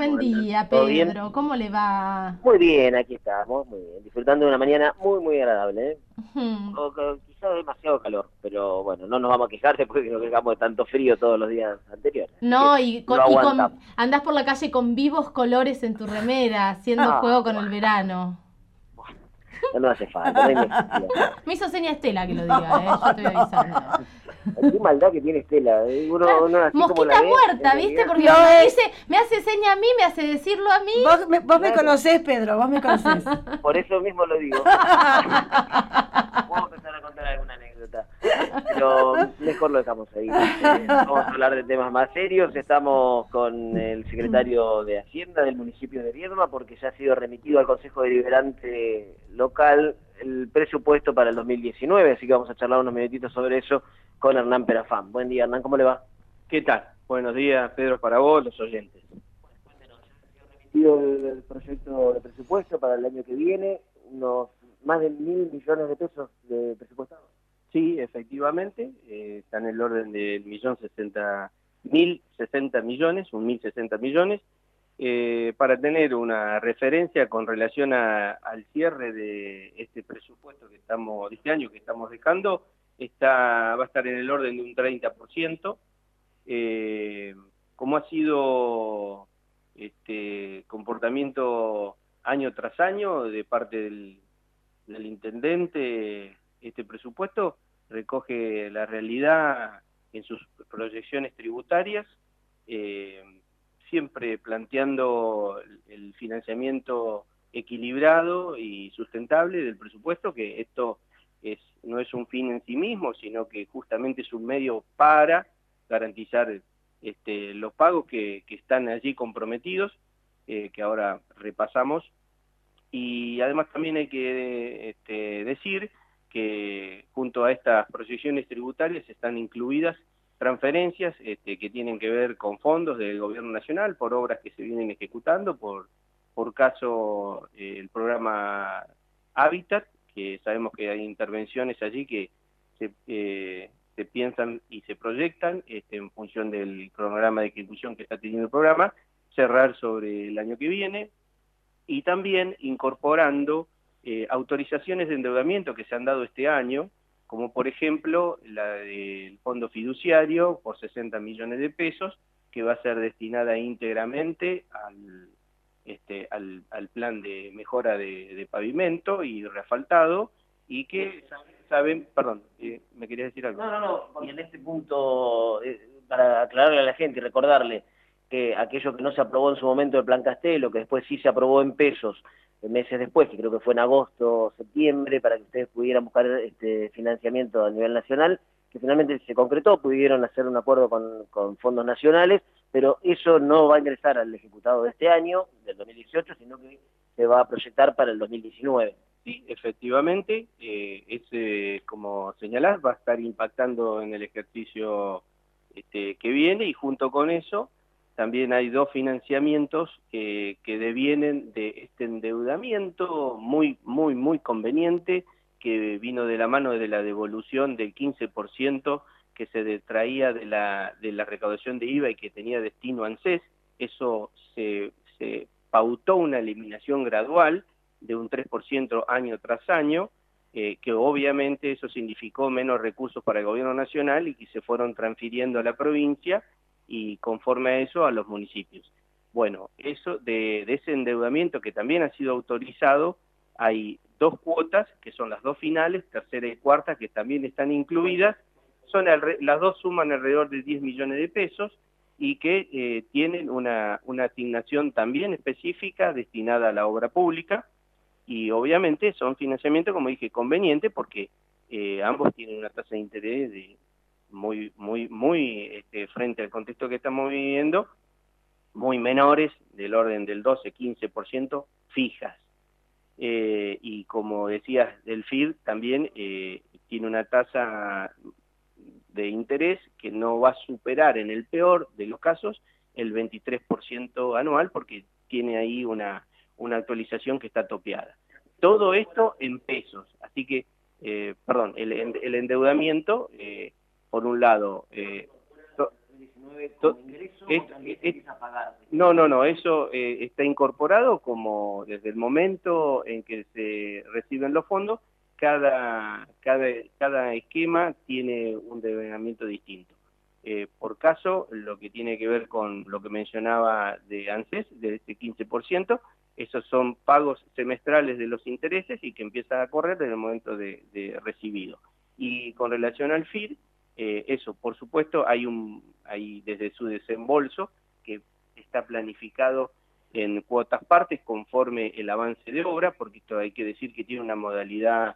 Buen andan? día, ¿Todo bien? Pedro. ¿Cómo le va? Muy bien, aquí estamos, muy bien. Disfrutando de una mañana muy, muy agradable, ¿eh? Ujú. Quizás demasiado calor, pero bueno, no nos vamos a quejar después que nos quejamos de tanto frío todos los días anteriores. Así que No, lo aguantamos. andás por la calle con vivos colores en tu remera, haciendo Ah, juego con el bueno, verano. bueno, no hace falta, no hay necesidad. Me hizo seña Estela que lo diga, ¿eh? Yo estoy avisando. Qué maldad que tiene Estela, ¿eh? Claro, Uno así como mosquita la ve, en muerta, ¿viste? realidad. Porque No, me hace seña a mí, me hace decirlo a mí. vos me Claro, conocés, Pedro, vos me conocés. por eso mismo lo digo. Puedo empezar a contar alguna anécdota, pero mejor lo dejamos ahí. Vamos a hablar de temas más serios. Estamos con el secretario de Hacienda del municipio de Viedma porque ya ha sido remitido al Consejo Deliberante local el presupuesto para el 2019, así que vamos a charlar unos minutitos sobre eso con Hernán Perafán. Buen día, Hernán, ¿cómo le va? ¿Qué tal? Buenos días, Pedro, para vos, los oyentes. Remitido el proyecto de presupuesto para el año que viene, unos más de 1.000 millones de pesos de presupuestado. Sí, efectivamente, está en el orden del 1.060.000 millones, 1.060 millones, para tener una referencia con relación al cierre de este presupuesto de este año que estamos dejando, va a estar en el orden de un 30%. Como ha sido este comportamiento año tras año de parte del intendente, este presupuesto recoge la realidad en sus proyecciones tributarias, eh, siempre planteando el financiamiento equilibrado y sustentable del presupuesto, que esto no es un fin en sí mismo, sino que justamente es un medio para garantizar los pagos que están allí comprometidos, que ahora repasamos. Y además también hay que decir que junto a estas proyecciones tributarias están incluidas transferencias que tienen que ver con fondos del gobierno nacional por obras que se vienen ejecutando, por caso el programa Hábitat, que sabemos que hay intervenciones allí que se piensan y se proyectan en función del cronograma de ejecución que está teniendo el programa, cerrar sobre el año que viene, y también incorporando autorizaciones de endeudamiento que se han dado este año, como por ejemplo la del fondo fiduciario por 60 millones de pesos, que va a ser destinada íntegramente al plan de mejora de pavimento y reasfaltado, y que saben, perdón, ¿me querías decir algo? No, no, no. Y en este punto, para aclararle a la gente y recordarle que aquello que no se aprobó en su momento del Plan Castelo, que después sí se aprobó en pesos meses después, que creo que fue en agosto o septiembre, para que ustedes pudieran buscar financiamiento a nivel nacional, que finalmente se concretó, pudieron hacer un acuerdo con fondos nacionales, pero eso no va a ingresar al ejecutado de este año, del 2018, sino que se va a proyectar para el 2019. Sí, efectivamente, como señalás, va a estar impactando en el ejercicio que viene, y junto con eso también hay dos financiamientos que devienen de este endeudamiento muy, muy, muy conveniente, que vino de la mano de la devolución del 15% que se detraía de la recaudación de IVA y que tenía destino a ANSES. Eso se pautó una eliminación gradual de un 3% año tras año, que obviamente eso significó menos recursos para el gobierno nacional y que se fueron transfiriendo a la provincia y conforme a eso a los municipios. Bueno, eso de ese endeudamiento que también ha sido autorizado, hay dos cuotas, que son las dos finales, tercera y cuarta, que también están incluidas, las dos suman alrededor de 10 millones de pesos, y que tienen una asignación también específica destinada a la obra pública, y obviamente son financiamientos, como dije, convenientes, porque ambos tienen una tasa de interés muy, muy, muy frente al contexto que estamos viviendo, muy menores, del orden del 12-15% fijas. Y como decías, del FID también tiene una tasa de interés que no va a superar, en el peor de los casos, el 23% anual, porque tiene ahí una actualización que está topeada. Todo esto en pesos, así que, perdón, el endeudamiento, por un lado, como ingreso o también se empieza a pagar? No, eso está incorporado como desde el momento en que se reciben los fondos, cada esquema tiene un devengamiento distinto. Por caso, lo que tiene que ver con lo que mencionaba de ANSES, de ese 15%, esos son pagos semestrales de los intereses y que empiezan a correr desde el momento de recibido. Y con relación al FIR, eso, por supuesto, hay desde su desembolso, que está planificado en cuotas partes conforme el avance de obra, porque esto hay que decir que tiene una modalidad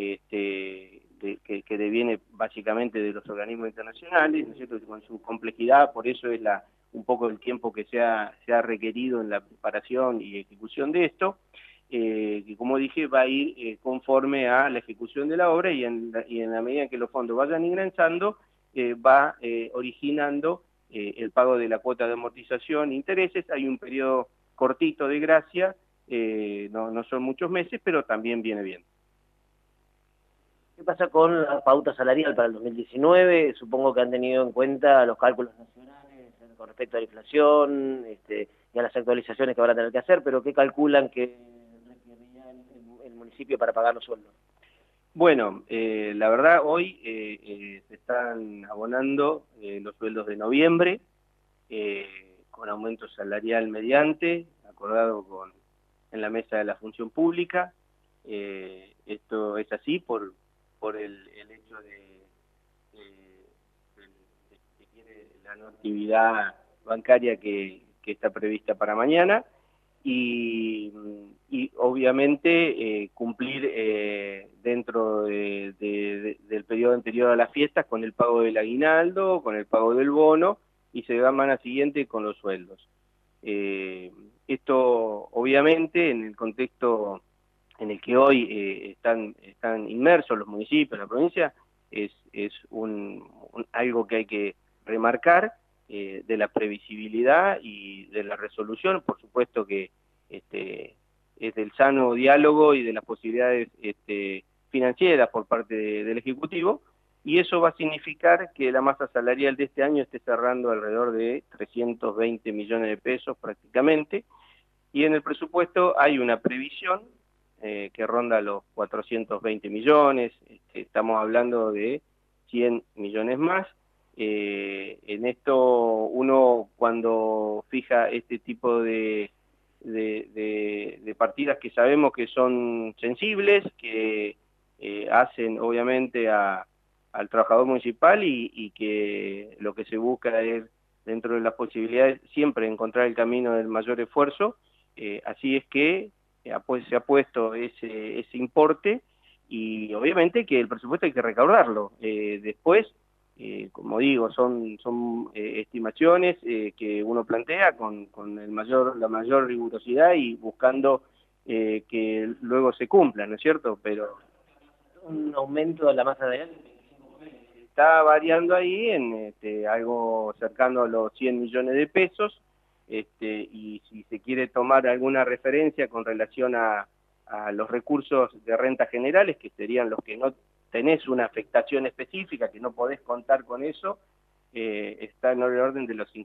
que deviene básicamente de los organismos internacionales, ¿no es cierto?, con su complejidad, por eso es un poco el tiempo que se ha requerido en la preparación y ejecución de esto, que como dije va a ir conforme a la ejecución de la obra y en la medida en que los fondos vayan ingresando, va originando el pago de la cuota de amortización, intereses. Hay un periodo cortito de gracia, no son muchos meses, pero también viene bien. ¿Qué pasa con la pauta salarial para el 2019? Supongo que han tenido en cuenta los cálculos nacionales con respecto a la inflación y a las actualizaciones que van a tener que hacer, pero ¿qué calculan que requeriría el municipio para pagar los sueldos? Bueno, la verdad hoy se están abonando los sueldos de noviembre, con aumento salarial mediante, acordado en la mesa de la función pública. Esto es así por el hecho de la no actividad bancaria que está prevista para mañana y obviamente cumplir dentro del periodo anterior a las fiestas con el pago del aguinaldo, con el pago del bono y se va semana siguiente con los sueldos. Esto obviamente en el contexto en el que hoy están inmersos los municipios, la provincia, es algo que hay que remarcar, de la previsibilidad y de la resolución. Por supuesto que es del sano diálogo y de las posibilidades financieras por parte del Ejecutivo, y eso va a significar que la masa salarial de este año esté cerrando alrededor de 320 millones de pesos prácticamente, y en el presupuesto hay una previsión que ronda los 420 millones, estamos hablando de 100 millones más. En esto uno cuando fija este tipo de partidas que sabemos que son sensibles, que hacen obviamente al trabajador municipal y que lo que se busca es, dentro de las posibilidades, siempre encontrar el camino del mayor esfuerzo, así es que se ha puesto ese importe y obviamente que el presupuesto hay que recaudarlo. Después, como digo, son estimaciones que uno plantea con la mayor rigurosidad y buscando que luego se cumplan, ¿no es cierto? Pero un aumento de la masa salarial está variando ahí en algo cercano a los 100 millones de pesos, y si se quiere tomar alguna referencia con relación a los recursos de renta generales, que serían los que no tenés una afectación específica, que no podés contar con eso, está en el orden de el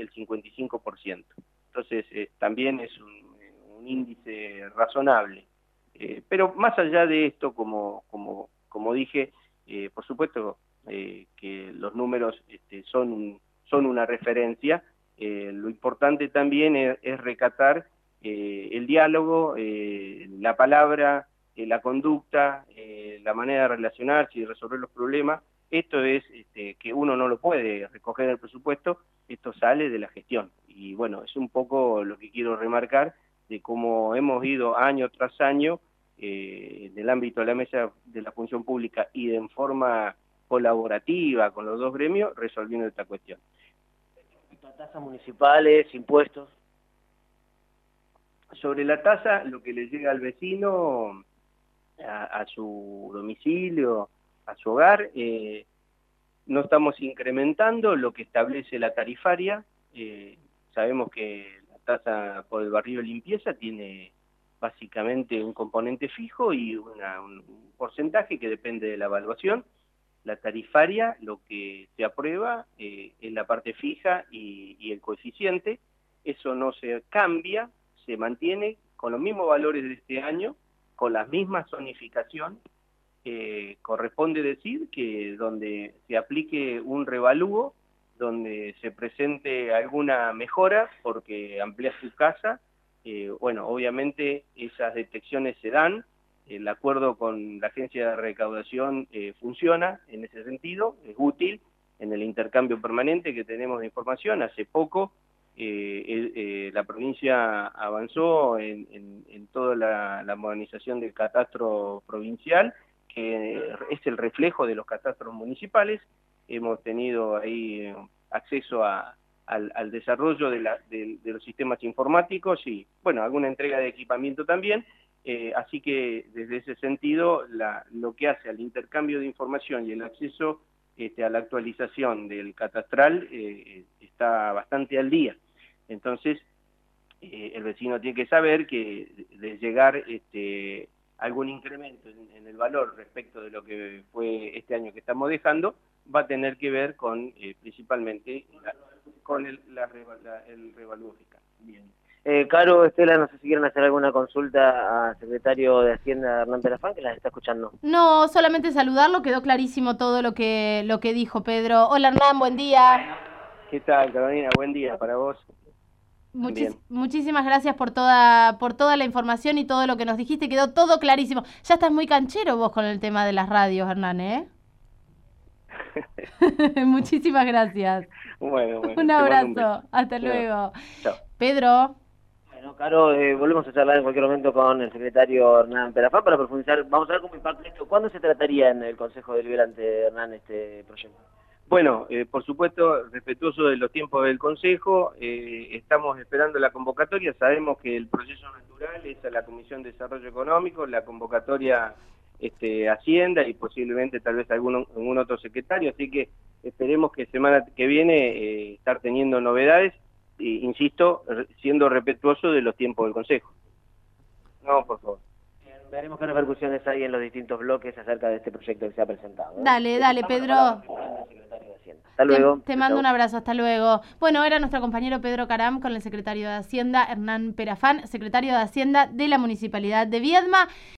55%. Entonces, también es un índice razonable. Pero más allá de esto, como dije, por supuesto que los números son una referencia. Lo importante también es recatar el diálogo, la palabra, la conducta, la manera de relacionarse y resolver los problemas. Esto es que uno no lo puede recoger en el presupuesto, esto sale de la gestión. Y bueno, es un poco lo que quiero remarcar de cómo hemos ido año tras año en el ámbito de la mesa de la función pública y en forma colaborativa con los dos gremios resolviendo esta cuestión. Tasas municipales, impuestos. Sobre la tasa, lo que le llega al vecino a su domicilio, a su hogar, no estamos incrementando lo que establece la tarifaria. Sabemos que la tasa por el barrio de limpieza tiene básicamente un componente fijo y un porcentaje que depende de la evaluación. La tarifaria, lo que se aprueba es la parte fija y el coeficiente. Eso no se cambia, se mantiene con los mismos valores de este año, con la misma zonificación. Corresponde decir que donde se aplique un revalúo, donde se presente alguna mejora porque amplía su casa, bueno, obviamente esas detecciones se dan. El acuerdo con la agencia de recaudación funciona en ese sentido, es útil en el intercambio permanente que tenemos de información. Hace poco la provincia avanzó en toda la modernización del catastro provincial, que es el reflejo de los catastros municipales. Hemos tenido ahí acceso al desarrollo de los sistemas informáticos y, bueno, alguna entrega de equipamiento también. Así que desde ese sentido, lo que hace al intercambio de información y el acceso a la actualización del catastral está bastante al día. Entonces, el vecino tiene que saber que de llegar algún incremento en el valor respecto de lo que fue este año que estamos dejando, va a tener que ver con principalmente con el revalúo fiscal. Bien. Caro, Estela, no sé si quieren hacer alguna consulta al secretario de Hacienda, Hernán Perafán, que las está escuchando. No, solamente saludarlo, quedó clarísimo todo lo que dijo Pedro. Hola Hernán, buen día. ¿Qué tal, Carolina? Buen día para vos. Muchísimas gracias por toda la información y todo lo que nos dijiste, quedó todo clarísimo. Ya estás muy canchero vos con el tema de las radios, Hernán, ¿eh? Muchísimas gracias. Bueno, un abrazo, hasta luego. Chao. Pedro. Bueno, Caro, volvemos a charlar en cualquier momento con el secretario Hernán Perafán para profundizar. Vamos a ver cómo impacta esto. ¿Cuándo se trataría en el Consejo Deliberante, Hernán, este proyecto? Bueno, por supuesto, respetuoso de los tiempos del Consejo, estamos esperando la convocatoria. Sabemos que el proceso natural es a la Comisión de Desarrollo Económico, la convocatoria Hacienda y posiblemente tal vez algún otro secretario, así que esperemos que semana que viene estar teniendo novedades, insisto, siendo respetuoso de los tiempos del Consejo. No, por favor. Veremos qué repercusiones hay en los distintos bloques acerca de este proyecto que se ha presentado. Dale, Pedro. Hasta luego. Te mando un abrazo, hasta luego. Bueno, era nuestro compañero Pedro Caram con el secretario de Hacienda, Hernán Perafán, secretario de Hacienda de la Municipalidad de Viedma.